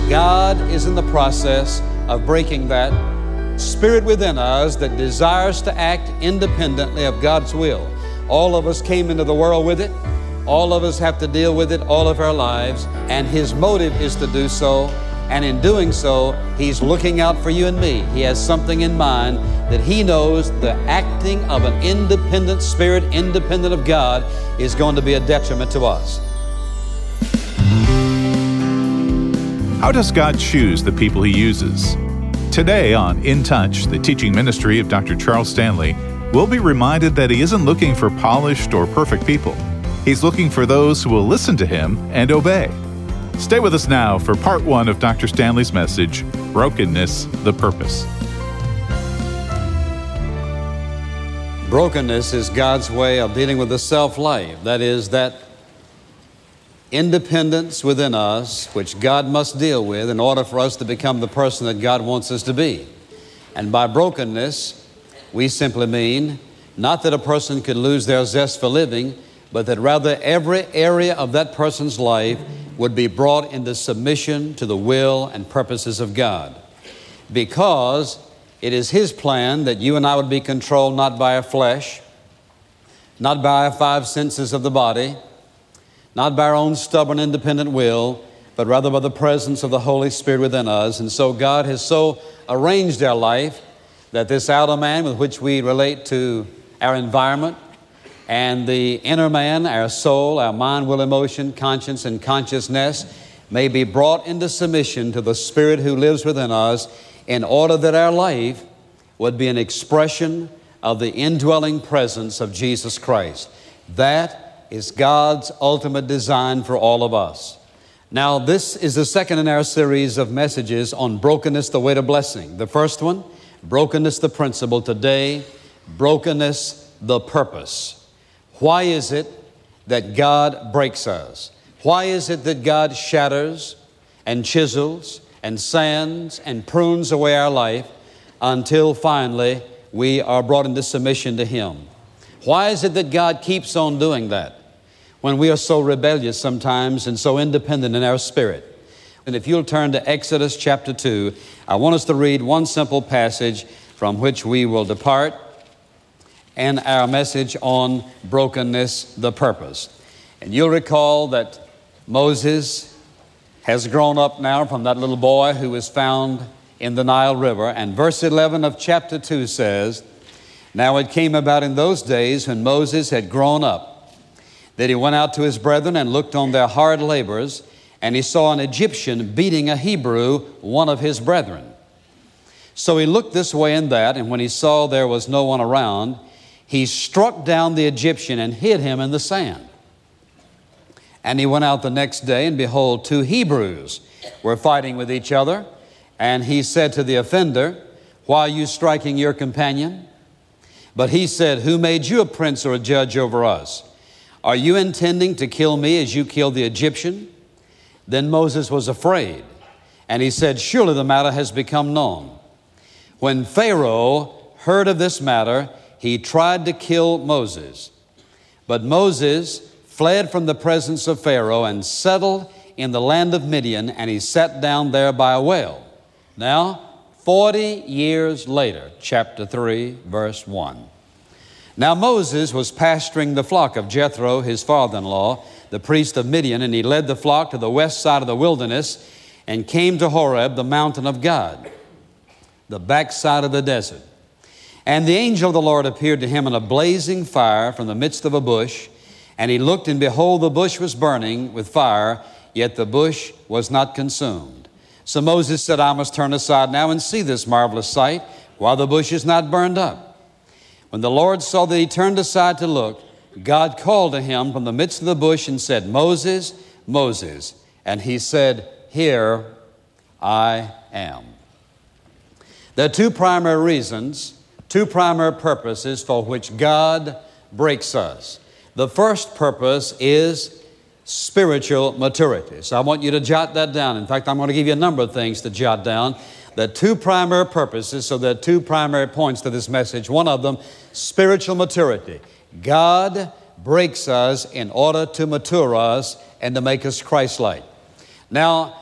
God is in the process of breaking that spirit within us that desires to act independently of God's will. All of us came into the world with it. All of us have to deal with it all of our lives, and His motive is to do so. And in doing so, He's looking out for you and me. He has something in mind that He knows the acting of an independent spirit, independent of God, is going to be a detriment to us. How does God choose the people He uses? Today on In Touch, the teaching ministry of Dr. Charles Stanley, we'll be reminded that He isn't looking for polished or perfect people. He's looking for those who will listen to Him and obey. Stay with us now for part one of Dr. Stanley's message, Brokenness, the Purpose. Brokenness is God's way of dealing with the self-life. That is, that independence within us, which God must deal with in order for us to become the person that God wants us to be. And by brokenness, we simply mean not that a person could lose their zest for living, but that rather every area of that person's life would be brought into submission to the will and purposes of God. Because it is His plan that you and I would be controlled not by our flesh, not by our five senses of the body, not by our own stubborn, independent will, but rather by the presence of the Holy Spirit within us. And so God has so arranged our life that this outer man with which we relate to our environment, and the inner man, our soul, our mind, will, emotion, conscience, and consciousness may be brought into submission to the Spirit who lives within us in order that our life would be an expression of the indwelling presence of Jesus Christ. That is God's ultimate design for all of us. Now, this is the second in our series of messages on brokenness, the way to blessing. The first one, brokenness, the principle. Today, brokenness, the purpose. Why is it that God breaks us? Why is it that God shatters and chisels and sands and prunes away our life until finally we are brought into submission to Him? Why is it that God keeps on doing that when we are so rebellious sometimes and so independent in our spirit? And if you'll turn to Exodus chapter 2, I want us to read one simple passage from which we will depart and our message on brokenness, the purpose. And you'll recall that Moses has grown up now from that little boy who was found in the Nile River. And verse 11 of chapter 2 says, "Now it came about in those days when Moses had grown up, that he went out to his brethren and looked on their hard labors, and he saw an Egyptian beating a Hebrew, one of his brethren. So he looked this way and that, and when he saw there was no one around, he struck down the Egyptian and hid him in the sand. And he went out the next day, and behold, two Hebrews were fighting with each other. And he said to the offender, 'Why are you striking your companion?' But he said, 'Who made you a prince or a judge over us? Are you intending to kill me as you killed the Egyptian?' Then Moses was afraid, and he said, 'Surely the matter has become known.' When Pharaoh heard of this matter, he tried to kill Moses. But Moses fled from the presence of Pharaoh and settled in the land of Midian, and he sat down there by a well." Now, 40 years later, chapter 3, verse 1. "Now Moses was pasturing the flock of Jethro, his father-in-law, the priest of Midian, and he led the flock to the west side of the wilderness and came to Horeb, the mountain of God, the backside of the desert. And the angel of the Lord appeared to him in a blazing fire from the midst of a bush. And he looked, and behold, the bush was burning with fire, yet the bush was not consumed. So Moses said, 'I must turn aside now and see this marvelous sight, while the bush is not burned up.' When the Lord saw that he turned aside to look, God called to him from the midst of the bush and said, 'Moses, Moses.' And he said, 'Here I am.'" There are two primary reasons, two primary purposes for which God breaks us. The first purpose is spiritual maturity. So I want you to jot that down. In fact, I'm going to give you a number of things to jot down. There are two primary purposes, so there are two primary points to this message. One of them, spiritual maturity. God breaks us in order to mature us and to make us Christ-like. Now,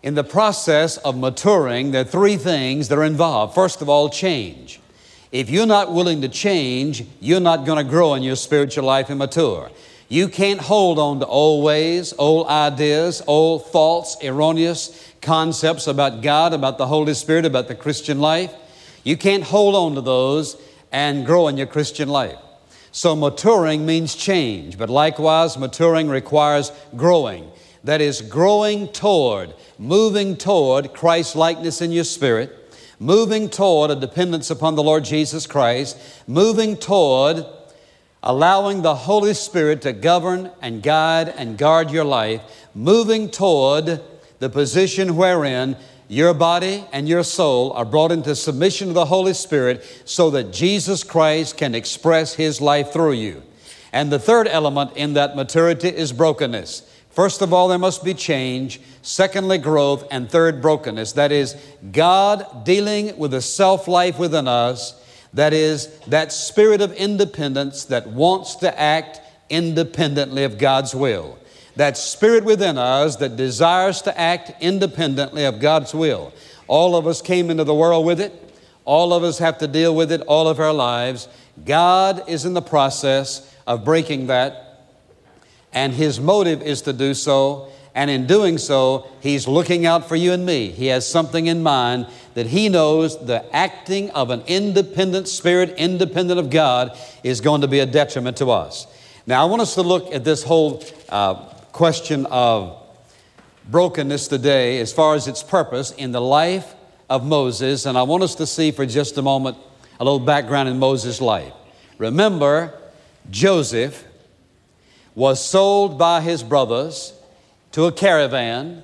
in the process of maturing, there are three things that are involved. First of all, change. If you're not willing to change, you're not going to grow in your spiritual life and mature. You can't hold on to old ways, old ideas, old false, erroneous concepts about God, about the Holy Spirit, about the Christian life. You can't hold on to those and grow in your Christian life. So maturing means change, but likewise maturing requires growing. That is, growing toward, moving toward Christ-likeness in your spirit, moving toward a dependence upon the Lord Jesus Christ, moving toward allowing the Holy Spirit to govern and guide and guard your life, moving toward the position wherein your body and your soul are brought into submission to the Holy Spirit so that Jesus Christ can express His life through you. And the third element in that maturity is brokenness. First of all, there must be change. Secondly, growth. And third, brokenness. That is, God dealing with the self-life within us. That is, that spirit of independence that wants to act independently of God's will. That spirit within us that desires to act independently of God's will. All of us came into the world with it. All of us have to deal with it all of our lives. God is in the process of breaking that. And His motive is to do so. And in doing so, He's looking out for you and me. He has something in mind that He knows the acting of an independent spirit, independent of God, is going to be a detriment to us. Now, I want us to look at this whole question of brokenness today as far as its purpose in the life of Moses. And I want us to see for just a moment a little background in Moses' life. Remember, Joseph was sold by his brothers to a caravan.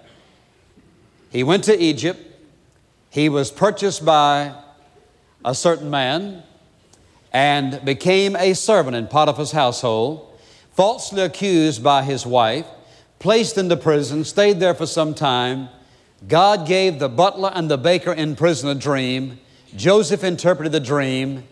He went to Egypt. He was purchased by a certain man and became a servant in Potiphar's household, falsely accused by his wife, placed into prison, stayed there for some time. God gave the butler and the baker in prison a dream. Joseph interpreted the dream.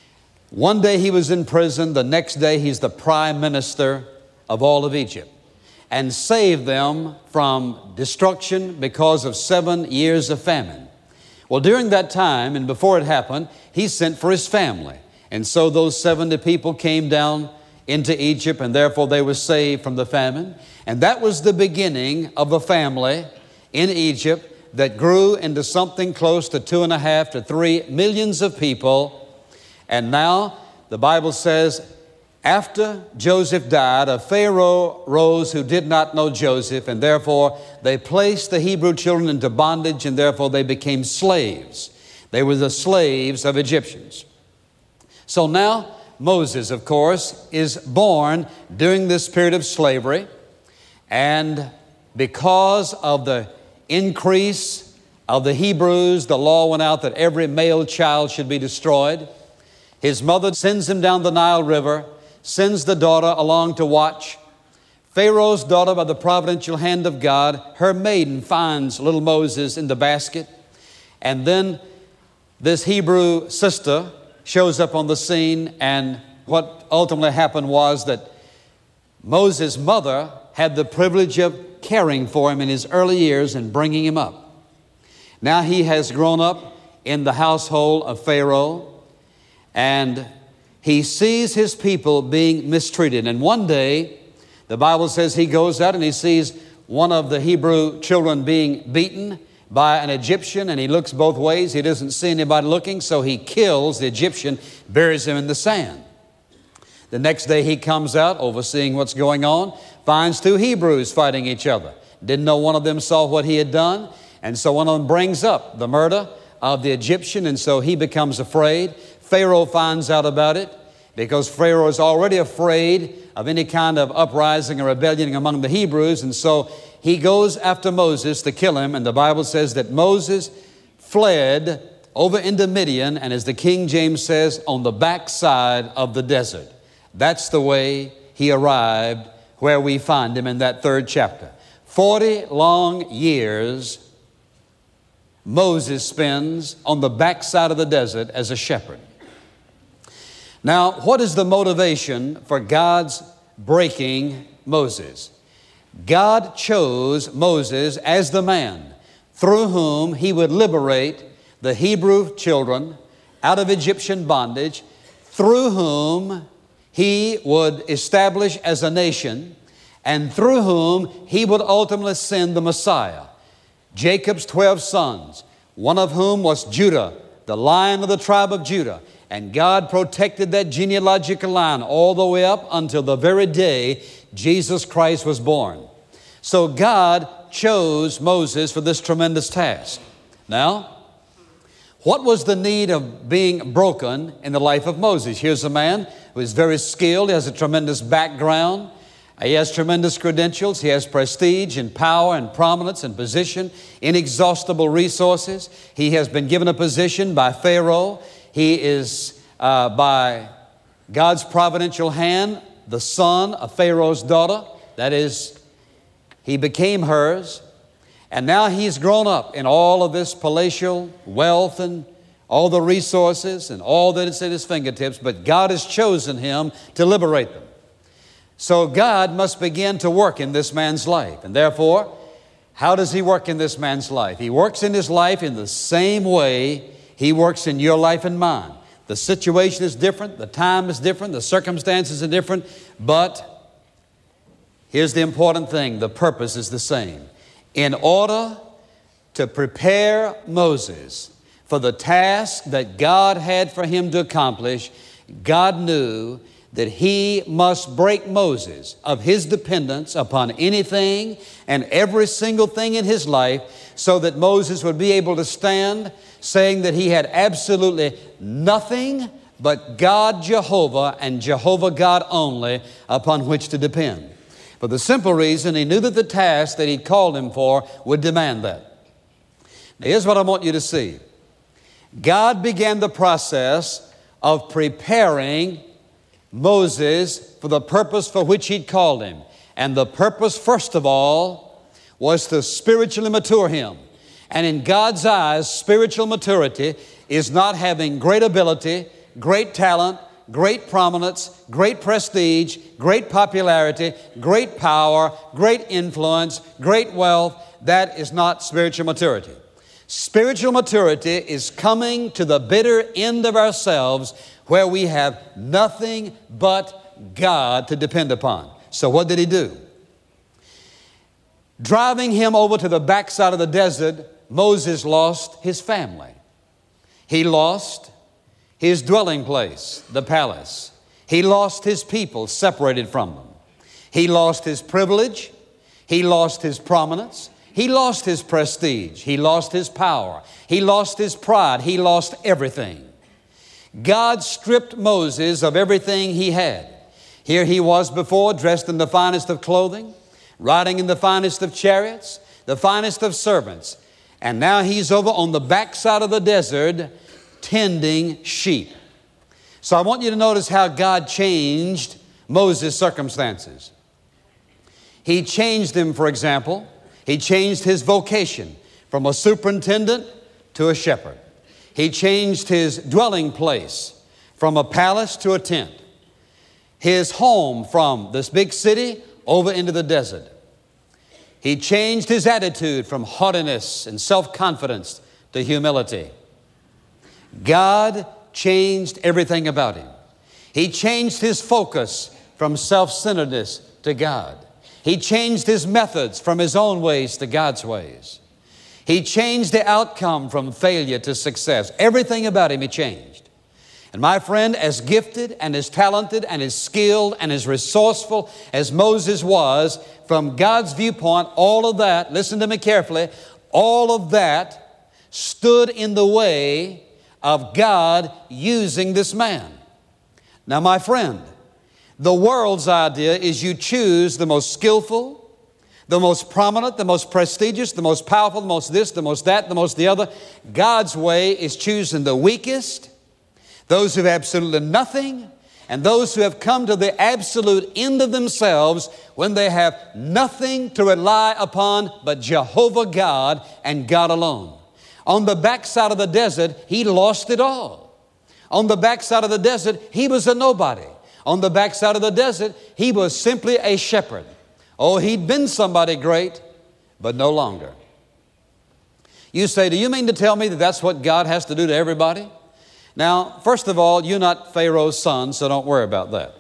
One day he was in prison. The next day he's the prime minister of all of Egypt, and saved them from destruction because of 7 years of famine. Well, during that time, and before it happened, he sent for his family. And so those 70 people came down into Egypt, and therefore they were saved from the famine. And that was the beginning of a family in Egypt that grew into something close to 2.5 to 3 millions of people. And now the Bible says, after Joseph died, a Pharaoh rose who did not know Joseph, and therefore they placed the Hebrew children into bondage, and therefore they became slaves. They were the slaves of Egyptians. So now Moses, of course, is born during this period of slavery, and because of the increase of the Hebrews, the law went out that every male child should be destroyed. His mother sends him down the Nile River, sends the daughter along to watch. Pharaoh's daughter, by the providential hand of God, her maiden finds little Moses in the basket. And then this Hebrew sister shows up on the scene, and what ultimately happened was that Moses' mother had the privilege of caring for him in his early years and bringing him up. Now he has grown up in the household of Pharaoh, and he sees his people being mistreated. And one day, the Bible says he goes out and he sees one of the Hebrew children being beaten by an Egyptian, and he looks both ways. He doesn't see anybody looking, so he kills the Egyptian, buries him in the sand. The next day he comes out, overseeing what's going on, finds 2 Hebrews fighting each other. Didn't know one of them saw what he had done, and so one of them brings up the murder of the Egyptian, and so he becomes afraid. Pharaoh finds out about it because Pharaoh is already afraid of any kind of uprising or rebellion among the Hebrews, and so he goes after Moses to kill him. And the Bible says that Moses fled over into Midian, and as the King James says, on the backside of the desert. That's the way he arrived where we find him in that 3rd chapter. 40 long years Moses spends on the backside of the desert as a shepherd. Now, what is the motivation for God's breaking Moses? God chose Moses as the man through whom he would liberate the Hebrew children out of Egyptian bondage, through whom he would establish as a nation, and through whom he would ultimately send the Messiah. Jacob's 12 sons, one of whom was Judah, the Lion of the tribe of Judah. And God protected that genealogical line all the way up until the very day Jesus Christ was born. So God chose Moses for this tremendous task. Now, what was the need of being broken in the life of Moses? Here's a man who is very skilled. He has a tremendous background. He has tremendous credentials. He has prestige and power and prominence and position, inexhaustible resources. He has been given a position by Pharaoh. He is, by God's providential hand, the son of Pharaoh's daughter. That is, he became hers. And now he's grown up in all of this palatial wealth and all the resources and all that is at his fingertips, but God has chosen him to liberate them. So God must begin to work in this man's life. And therefore, how does he work in this man's life? He works in his life in the same way he works in your life and mine. The situation is different, the time is different, the circumstances are different, but here's the important thing, the purpose is the same. In order to prepare Moses for the task that God had for him to accomplish, God knew that he must break Moses of his dependence upon anything and every single thing in his life so that Moses would be able to stand saying that he had absolutely nothing but God Jehovah and Jehovah God only upon which to depend. For the simple reason he knew that the task that he'd called him for would demand that. Now, here's what I want you to see. God began the process of preparing Moses for the purpose for which he'd called him. And the purpose, first of all, was to spiritually mature him. And in God's eyes, spiritual maturity is not having great ability, great talent, great prominence, great prestige, great popularity, great power, great influence, great wealth. That is not spiritual maturity. Spiritual maturity is coming to the bitter end of ourselves where we have nothing but God to depend upon. So what did he do? Driving him over to the backside of the desert, Moses lost his family. He lost his dwelling place, the palace. He lost his people, separated from them. He lost his privilege. He lost his prominence. He lost his prestige. He lost his power. He lost his pride. He lost everything. God stripped Moses of everything he had. Here he was before, dressed in the finest of clothing, riding in the finest of chariots, the finest of servants. And now he's over on the backside of the desert tending sheep. So I want you to notice how God changed Moses' circumstances. He changed him, for example, he changed his vocation from a superintendent to a shepherd. He changed his dwelling place from a palace to a tent. His home from this big city over into the desert. He changed his attitude from haughtiness and self-confidence to humility. God changed everything about him. He changed his focus from self-centeredness to God. He changed his methods from his own ways to God's ways. He changed the outcome from failure to success. Everything about him he changed. And my friend, as gifted and as talented and as skilled and as resourceful as Moses was, from God's viewpoint, all of that, listen to me carefully, all of that stood in the way of God using this man. Now, my friend, the world's idea is you choose the most skillful, the most prominent, the most prestigious, the most powerful, the most this, the most that, the most the other. God's way is choosing the weakest, those who have absolutely nothing, and those who have come to the absolute end of themselves when they have nothing to rely upon but Jehovah God and God alone. On the backside of the desert, he lost it all. On the backside of the desert, he was a nobody. On the backside of the desert, he was simply a shepherd. Oh, he'd been somebody great, but no longer. You say, do you mean to tell me that that's what God has to do to everybody? Now, first of all, you're not Pharaoh's son, so don't worry about that.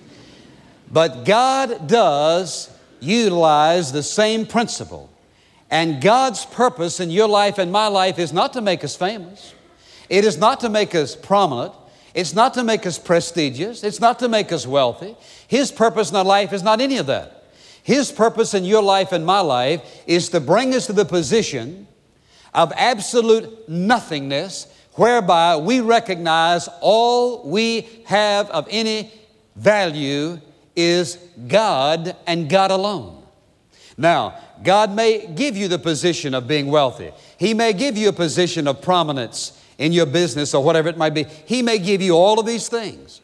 But God does utilize the same principle. And God's purpose in your life and my life is not to make us famous. It is not to make us prominent. It's not to make us prestigious. It's not to make us wealthy. His purpose in our life is not any of that. His purpose in your life and my life is to bring us to the position of absolute nothingness, whereby we recognize all we have of any value is God and God alone. Now, God may give you the position of being wealthy. He may give you a position of prominence in your business or whatever it might be. He may give you all of these things.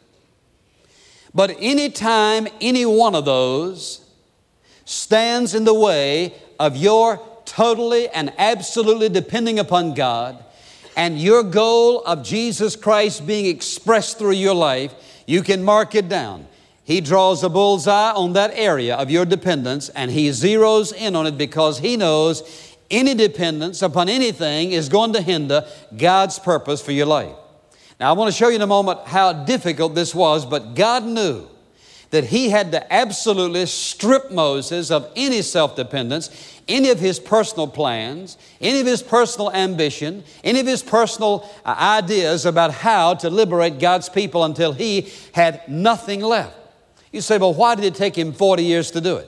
But anytime any one of those stands in the way of your totally and absolutely depending upon God and your goal of Jesus Christ being expressed through your life, you can mark it down. He draws a bullseye on that area of your dependence, and He zeroes in on it because He knows any dependence upon anything is going to hinder God's purpose for your life. Now, I want to show you in a moment how difficult this was, but God knew that He had to absolutely strip Moses of any self-dependence, any of his personal plans, any of his personal ambition, any of his personal ideas about how to liberate God's people until he had nothing left. You say, well, why did it take him 40 years to do it?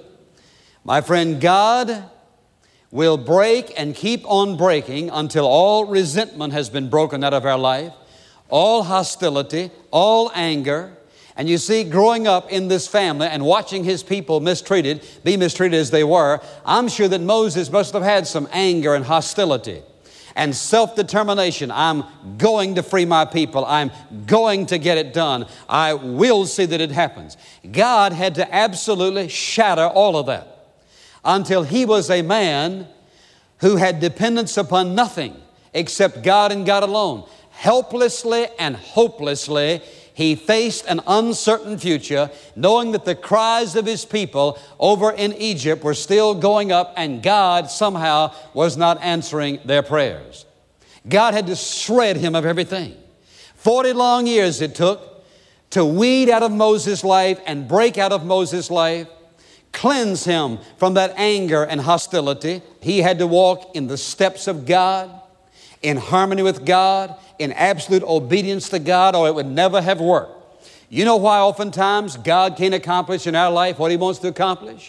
My friend, God will break and keep on breaking until all resentment has been broken out of our life, all hostility, all anger. And you see, growing up in this family and watching his people be mistreated as they were, I'm sure that Moses must have had some anger and hostility and self-determination. I'm going to free my people. I'm going to get it done. I will see that it happens. God had to absolutely shatter all of that until he was a man who had dependence upon nothing except God and God alone. Helplessly and hopelessly, he faced an uncertain future, knowing that the cries of his people over in Egypt were still going up, and God somehow was not answering their prayers. God had to shred him of everything. 40 long years it took to weed out of Moses' life and break out of Moses' life, cleanse him from that anger and hostility. He had to walk in the steps of God, in harmony with God, in absolute obedience to God, or it would never have worked. You know why oftentimes God can't accomplish in our life what He wants to accomplish?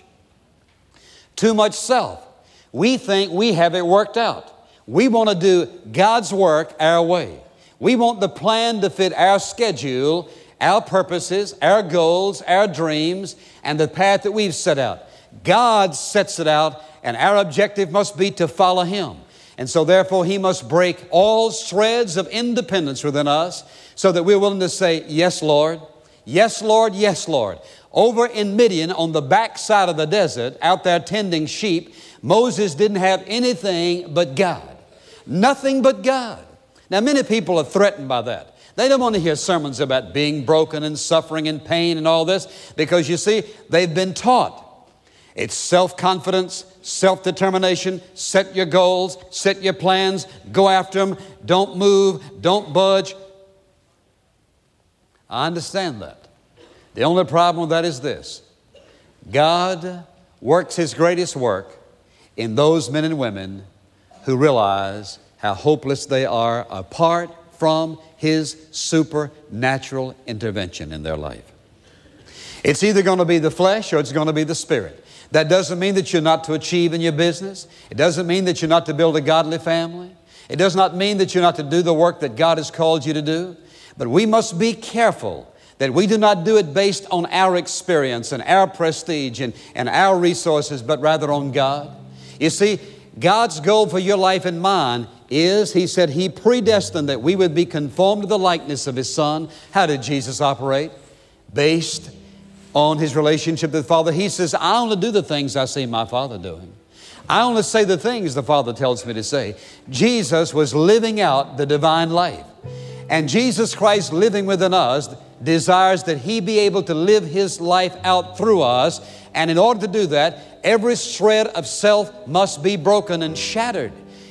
Too much self. We think we have it worked out. We want to do God's work our way. We want the plan to fit our schedule, our purposes, our goals, our dreams, and the path that we've set out. God sets it out, and our objective must be to follow Him. And so therefore He must break all shreds of independence within us so that we're willing to say, yes, Lord, yes, Lord, yes, Lord. Over in Midian on the backside of the desert, out there tending sheep, Moses didn't have anything but God. Nothing but God. Now many people are threatened by that. They don't want to hear sermons about being broken and suffering and pain and all this because you see, they've been taught. It's self-confidence, self-determination, set your goals, set your plans, go after them, don't move, don't budge. I understand that. The only problem with that is this. God works His greatest work in those men and women who realize how hopeless they are apart from His supernatural intervention in their life. It's either going to be the flesh or it's going to be the spirit. That doesn't mean that you're not to achieve in your business. It doesn't mean that you're not to build a godly family. It does not mean that you're not to do the work that God has called you to do. But we must be careful that we do not do it based on our experience and our prestige and our resources, but rather on God. You see, God's goal for your life and mine is, He said He predestined that we would be conformed to the likeness of His Son. How did Jesus operate? Based on His relationship with the Father. He says, I only do the things I see my Father doing. I only say the things the Father tells me to say. Jesus was living out the divine life. And Jesus Christ living within us desires that He be able to live His life out through us. And in order to do that, every shred of self must be broken and shattered.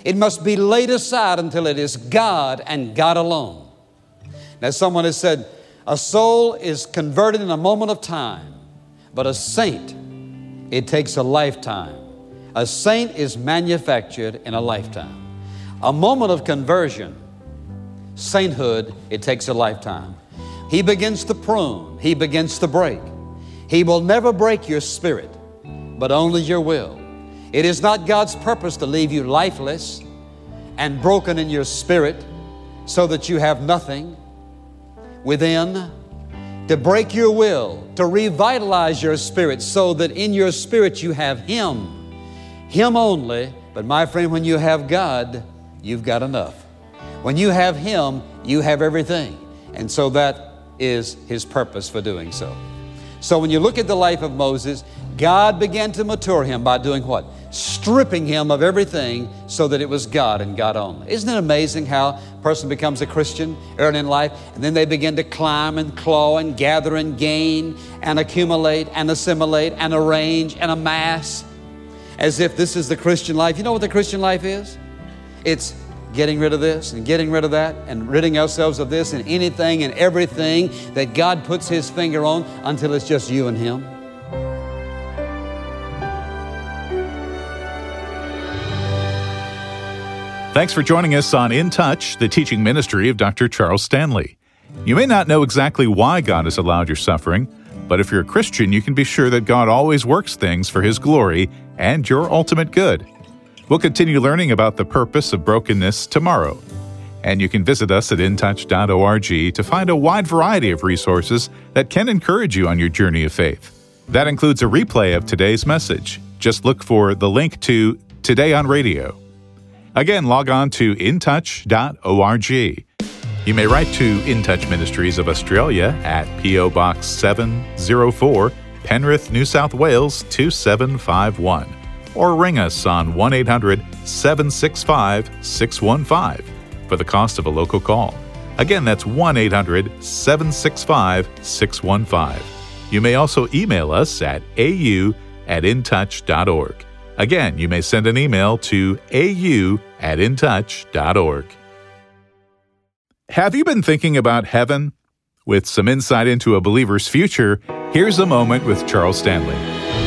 It must be laid aside until it is God and God alone. Now, someone has said, a soul is converted in a moment of time, but a saint, it takes a lifetime. A saint is manufactured in a lifetime. A moment of conversion, sainthood, it takes a lifetime. He begins to prune. He begins to break. He will never break your spirit, but only your will. It is not God's purpose to leave you lifeless and broken in your spirit so that you have nothing within. To break your will, to revitalize your spirit so that in your spirit you have Him. Him only. But my friend, when you have God, you've got enough. When you have Him, you have everything. And so that is His purpose for doing so. So when you look at the life of Moses, God began to mature him by doing what? Stripping him of everything so that it was God and God only. Isn't it amazing how a person becomes a Christian early in life and then they begin to climb and claw and gather and gain and accumulate and assimilate and arrange and amass as if this is the Christian life. You know what the Christian life is? It's getting rid of this and getting rid of that and ridding ourselves of this and anything and everything that God puts His finger on until it's just you and Him. Thanks for joining us on In Touch, the teaching ministry of Dr. Charles Stanley. You may not know exactly why God has allowed your suffering, but if you're a Christian, you can be sure that God always works things for His glory and your ultimate good. We'll continue learning about the purpose of brokenness tomorrow. And you can visit us at intouch.org to find a wide variety of resources that can encourage you on your journey of faith. That includes a replay of today's message. Just look for the link to Today on Radio. Again, log on to intouch.org. You may write to In Touch Ministries of Australia at P.O. Box 704, Penrith, New South Wales 2751. Or ring us on 1-800-765-615 for the cost of a local call. Again, that's 1-800-765-615. You may also email us at au@intouch.org. Again, you may send an email to au@intouch.org. Have you been thinking about heaven? With some insight into a believer's future, here's a moment with Charles Stanley.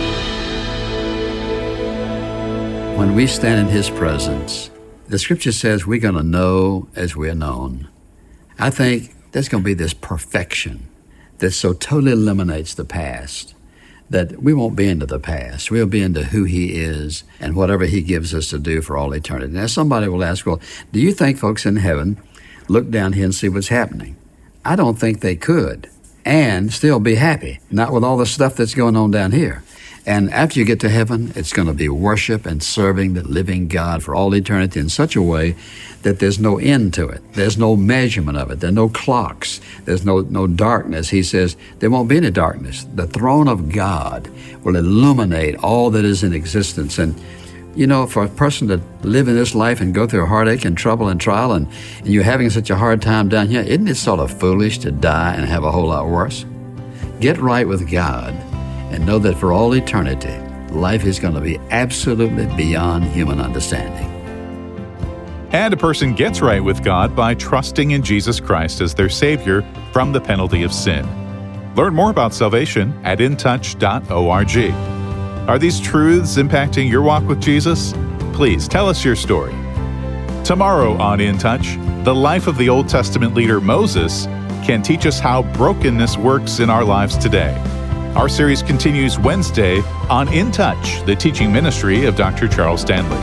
When we stand in His presence, the Scripture says we're going to know as we're known. I think there's going to be this perfection that so totally eliminates the past that we won't be into the past. We'll be into who He is and whatever He gives us to do for all eternity. Now, somebody will ask, well, do you think folks in heaven look down here and see what's happening? I don't think they could and still be happy, not with all the stuff that's going on down here. And after you get to heaven, it's going to be worship and serving the living God for all eternity in such a way that there's no end to it. There's no measurement of it. There are no clocks. There's no darkness. He says there won't be any darkness. The throne of God will illuminate all that is in existence. And, you know, for a person to live in this life and go through heartache and trouble and trial and you're having such a hard time down here, isn't it sort of foolish to die and have a whole lot worse? Get right with God and know that for all eternity, life is going to be absolutely beyond human understanding. And a person gets right with God by trusting in Jesus Christ as their Savior from the penalty of sin. Learn more about salvation at intouch.org. Are these truths impacting your walk with Jesus? Please tell us your story. Tomorrow on In Touch, the life of the Old Testament leader Moses can teach us how brokenness works in our lives today. Our series continues Wednesday on In Touch, the teaching ministry of Dr. Charles Stanley.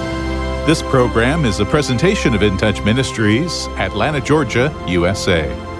This program is a presentation of In Touch Ministries, Atlanta, Georgia, USA.